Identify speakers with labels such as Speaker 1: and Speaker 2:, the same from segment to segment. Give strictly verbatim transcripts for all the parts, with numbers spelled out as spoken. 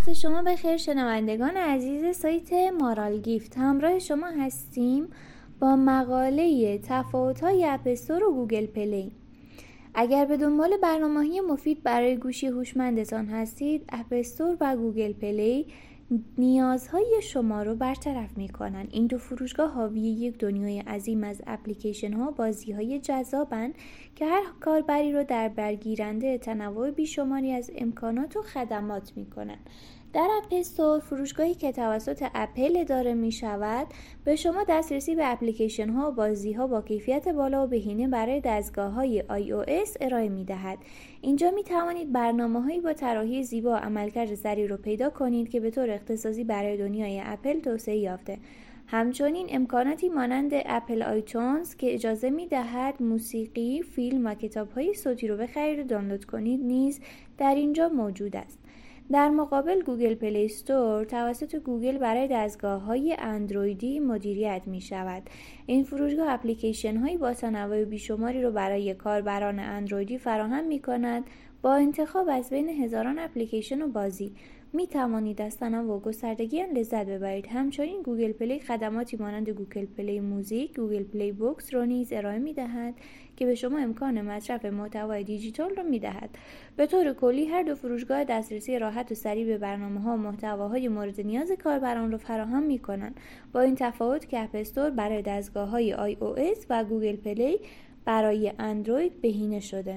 Speaker 1: وقت شما بخیر شنوندگان عزیز سایت مارال گیفت. همراه شما هستیم با مقاله تفاوت‌های اپ استور و گوگل پلی. اگر به دنبال برنامه‌های مفید برای گوشی هوشمندتان هستید، اپ استور و گوگل پلی نیازهای شما رو برطرف می‌کنند. این دو فروشگاه حاوی یک دنیای عظیم از اپلیکیشن‌ها و بازی‌های جذابند که هر کاربری رو در برگیرنده تنوع بیشماری از امکانات و خدمات می‌کنند. در اپ استور، فروشگاهی که توسط اپل اداره می شود، به شما دسترسی به اپلیکیشن ها و بازی ها با کیفیت بالا و بهینه برای دستگاه های آی او اس ارائه می دهد. اینجا می توانید برنامه هایی با طراحی زیبا و عملکرد سریع رو پیدا کنید که به طور اختصاصی برای دنیای اپل توسعه یافته. همچنین امکاناتی مانند اپل آیتونز که اجازه می دهد موسیقی، فیلم و کتاب های صوتی رو بخرید و دانلود کنید نیز در اینجا موجود است. در مقابل گوگل پلی استور توسط گوگل برای دستگاه‌های اندرویدی مدیریت می‌شود. این فروشگاه اپلیکیشن‌هایی با تنوع بیشماری را برای کاربران اندرویدی فراهم می‌کند. با انتخاب از بین هزاران اپلیکیشن و بازی می توانید از تنوع و گستردگی آن لذت ببرید. همچنین گوگل پلی خدماتی مانند گوگل پلی موزیک، گوگل پلی بوکس را نیز ارائه می دهد که به شما امکان مصرف محتوای دیجیتال را می دهد. به طور کلی هر دو فروشگاه دسترسی راحت و سریع به برنامه‌ها و محتواهای مورد نیاز کاربران را فراهم می کنند، با این تفاوت که اپ استور برای دستگاه‌های آی او اس و گوگل پلی برای اندروید بهینه شده.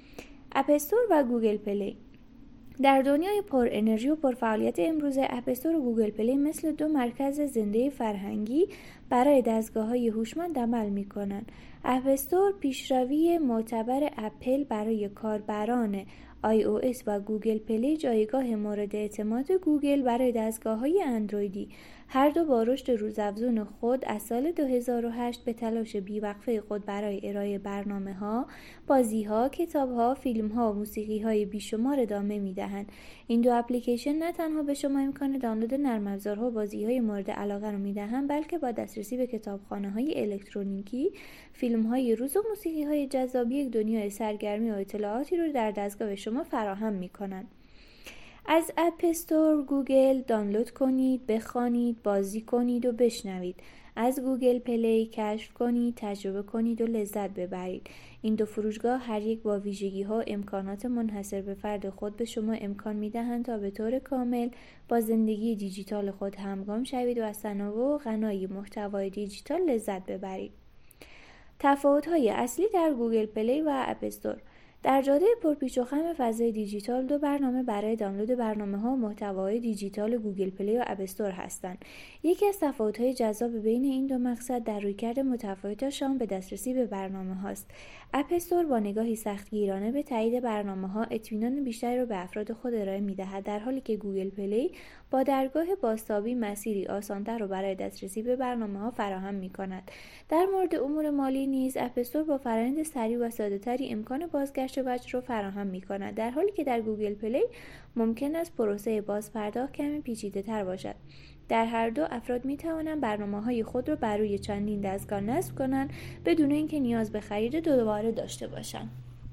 Speaker 1: اپ استور و گوگل پلی در دنیای پر انرژی و پرفعالیت امروزه، اپ استور و گوگل پلی مثل دو مرکز زنده فرهنگی برای دستگاه‌های هوشمند عمل می‌کنند. اپ استور پیشروی معتبر اپل برای کاربران آی او اس و گوگل پلی جایگاه مورد اعتماد گوگل برای دستگاه‌های اندرویدی. هر دو با رشد روزافزون خود از سال دو هزار و هشت به تلاش بی‌وقفه خود برای ارائه برنامه‌ها، بازی‌ها، کتاب‌ها، فیلم‌ها و موسیقی‌های بیشمار ادامه می‌دهند. این دو اپلیکیشن نه تنها به شما امکان دانلود نرم افزارها و بازی‌های مورد علاقه را می‌دهند، بلکه با دسترسی به کتابخانه‌های الکترونیکی، فیلم‌های روز و موسیقی‌های جذاب یک دنیای سرگرمی و اطلاعاتی را در دستگاه شما فراهم می‌کنند. از اپ استور گوگل دانلود کنید، بخوانید، بازی کنید و بشنوید. از گوگل پلی کشف کنید، تجربه کنید و لذت ببرید. این دو فروشگاه هر یک با ویژگی‌ها و امکانات منحصر به فرد خود به شما امکان می‌دهند تا به طور کامل با زندگی دیجیتال خود همگام شوید و از تنوع و غنای محتوای دیجیتال لذت ببرید. تفاوت‌های اصلی در گوگل پلی و اپ استور: در جاده پرپیچ و خم فضای دیجیتال، دو برنامه برای دانلود برنامه‌ها و محتوای دیجیتال گوگل پلی و اپ استور هستند. یکی از تفاوت‌های جذاب بین این دو مقصد در رویکرد متفاوتشان به دسترسی به برنامه‌هاست. اپ استور با نگاهی سختگیرانه به تایید برنامه‌ها اطمینان بیشتری را به افراد خود ارائه می‌دهد، در حالی که گوگل پلی با درگاه بازتابی مسیری آسان‌تر را برای دسترسی به برنامه‌ها فراهم می‌کند. در مورد امور مالی نیز اپ استور با فرآیند سریع و ساده‌تری امکان بازگشت وجه را فراهم می‌کند، در حالی که در گوگل پلی ممکن است پروسه بازپرداخت کمی پیچیده‌تر باشد. در هر دو افراد می توانند برنامه‌های خود را بر روی چندین دستگاه نصب کنند بدون اینکه نیاز به خرید دوباره داشته باشند.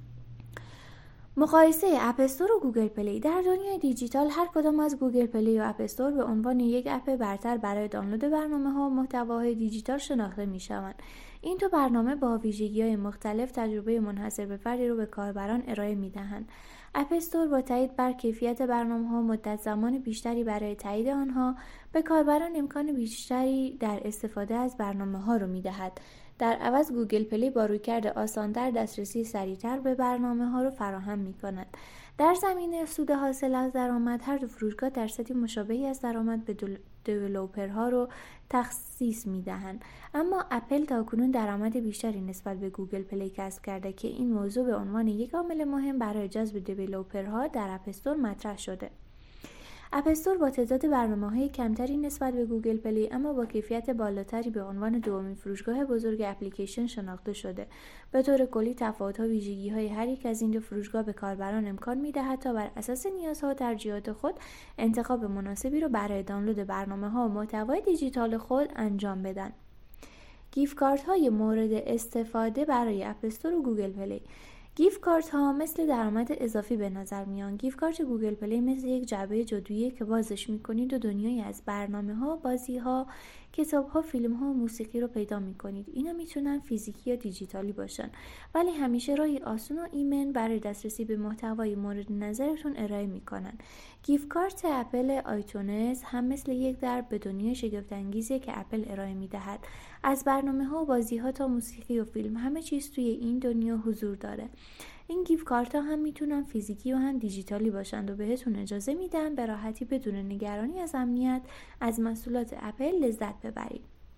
Speaker 1: مقایسه اپ استور و گوگل پلی: در دنیای دیجیتال هر کدام از گوگل پلی و اپ استور به عنوان یک اپ برتر برای دانلود برنامه‌ها و محتواهای دیجیتال شناخته می‌شوند. این دو برنامه با ویژگی‌های مختلف تجربه منحصر به فردی را به کاربران ارائه می‌دهند. اپ استور با تأکید بر کیفیت برنامه‌ها و مدت زمان بیشتری برای تایید آنها به کاربران امکان بیشتری در استفاده از برنامه‌ها را می‌دهد. در عوض گوگل پلی با رویکرد آسان‌تر دسترسی سریع‌تر به برنامه‌ها را فراهم می‌کند. در زمینه سود حاصل از درآمد، هر دو فروشگاه درصدی مشابهی از درآمد به دیولپرها را تخصیص می‌دهند، اما اپل تاکنون درآمد بیشتری نسبت به گوگل پلی کسب کرده که این موضوع به عنوان یک عامل مهم برای جذب دیولپرها در اپ استور مطرح شده. اپ استور با تعداد برنامه‌های کمتری نسبت به گوگل پلی اما با کیفیت بالاتری به عنوان دومین فروشگاه بزرگ اپلیکیشن شناخته شده. به طور کلی تفاوت‌ها و ویژگی‌های هر یک از این دو فروشگاه به کاربران امکان می‌دهد تا بر اساس نیازها و ترجیحات خود انتخاب مناسبی را برای دانلود برنامه‌ها و محتوای دیجیتال خود انجام بدن. گیفت کارت‌های مورد استفاده برای اپ استور و گوگل پلی: گیفت کارت ها مثل درآمد اضافی به نظر میان. گیفت کارت گوگل پلی مثل یک جعبه جادویی که بازش میکنید و دنیایی از برنامه ها، بازی ها، کتاب ها، فیلم ها و موسیقی رو پیدا میکنید. اینا میتونن فیزیکی یا دیجیتالی باشن، ولی همیشه راهی آسون و ایمن برای دسترسی به محتوای مورد نظرتون ارائه میکنن. گیفت کارت اپل آیتونز هم مثل یک در به دنیای شگفت انگیزی که اپل ارائه میدهد. از برنامه ها و بازی ها تا موسیقی و فیلم، همه چیز توی این دنیا حضور داره. این گیفت کارت ها هم میتونن فیزیکی و هم دیجیتالی باشند و بهتون اجازه میدن به راحتی بدون نگرانی از امنیت از محصولات اپل لذت ببرید.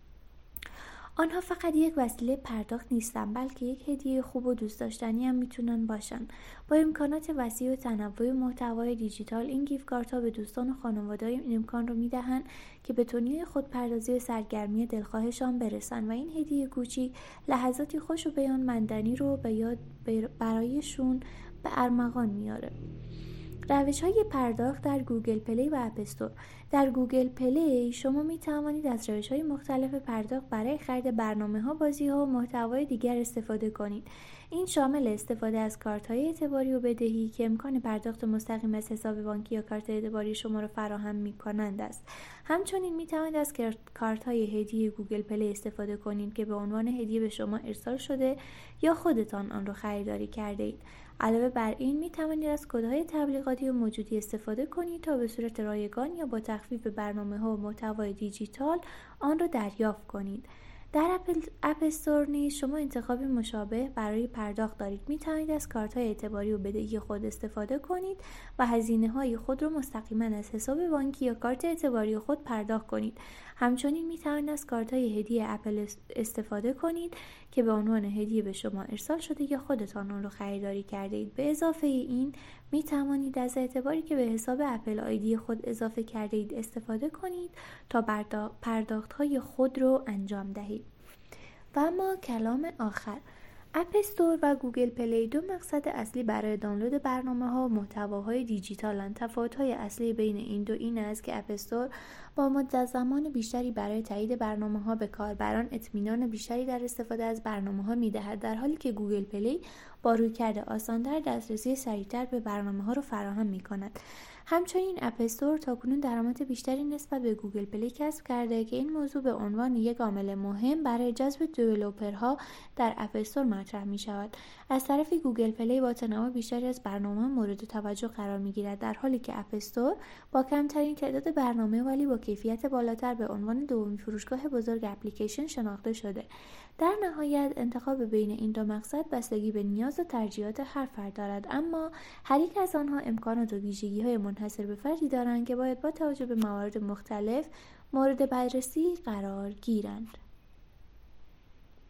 Speaker 1: آنها فقط یک وسیله پرداخت نیستن، بلکه یک هدیه خوب و دوست داشتنی هم میتونن باشن. با امکانات وسیع و تنوع محتوای دیجیتال، این گیفت کارت ها به دوستان و خانواده این امکان رو میدهن که به دنیای خودپردازی و سرگرمی دلخواهشان برسن و این هدیه کوچیک لحظاتی خوش و بیان ماندنی رو به یاد برایشون به ارمغان میاره. روش های پرداخت در گوگل پلی و اپ استور. در گوگل پلی شما می توانید از روش های مختلف پرداخت برای خرید برنامه ها، بازی ها و محتوای دیگر استفاده کنید. این شامل استفاده از کارت های اعتباری و بدهی که امکان پرداخت مستقیم از حساب بانکی یا کارت اعتباری شما را فراهم می کنند است. همچنین می توانید از کارت های هدیه گوگل پلی استفاده کنید که به عنوان هدیه به شما ارسال شده یا خودتان آن را خریداری کرده اید. علاوه بر این می توانید از کدهای تبلیغاتی و موجودی استفاده کنید تا به صورت رایگان یا با تخفیف برنامه ها و محتوای دیجیتال آن را دریافت کنید. در اپل اپ استور نیز شما انتخابی مشابه برای پرداخت دارید. می توانید از کارت های اعتباری و بدهی خود استفاده کنید و هزینه های خود را مستقیما از حساب بانکی یا کارت اعتباری خود پرداخت کنید. همچنین می توانید از کارت های هدیه اپل استفاده کنید که به عنوان هدیه به شما ارسال شده یا خودتان آن را خریداری کرده اید. به اضافه این می توانید از اعتباری که به حساب اپل آیدی خود اضافه کرده اید استفاده کنید تا پرداخت های خود را انجام دهید. و اما کلام آخر، اپ استور و گوگل پلی دو مقصد اصلی برای دانلود برنامه ها و محتواهای دیجیتالند. تفاوت‌های اصلی بین این دو این است که اپ استور با مدت زمان بیشتری برای تایید برنامه ها به کاربران اطمینان بیشتری در استفاده از برنامه ها می‌دهد، در حالی که گوگل پلی با رویکرد آسان‌تر دسترسی سریع‌تر به برنامه ها را فراهم می‌کند. همچنین اپ استور تاکنون درآمد بیشتری نسبت به گوگل پلی کسب کرده که این موضوع به عنوان یک عامل مهم برای جذب دیولپرها در اپ استور مطرح می شود. از طرف گوگل پلی با تنوع بیشتری از برنامه‌ها مورد توجه قرار می گیرد، در حالی که اپ استور با کمترین تعداد برنامه ولی با کیفیت بالاتر به عنوان دومین فروشگاه بزرگ اپلیکیشن شناخته شده. در نهایت انتخاب بین این دو مقصد بستگی به نیاز و ترجیحات هر فرد دارد، اما هر یک از آنها امکانات و ویژگی‌های منحصر به فردی دارند که باید با توجه به موارد مختلف مورد بررسی قرار گیرند.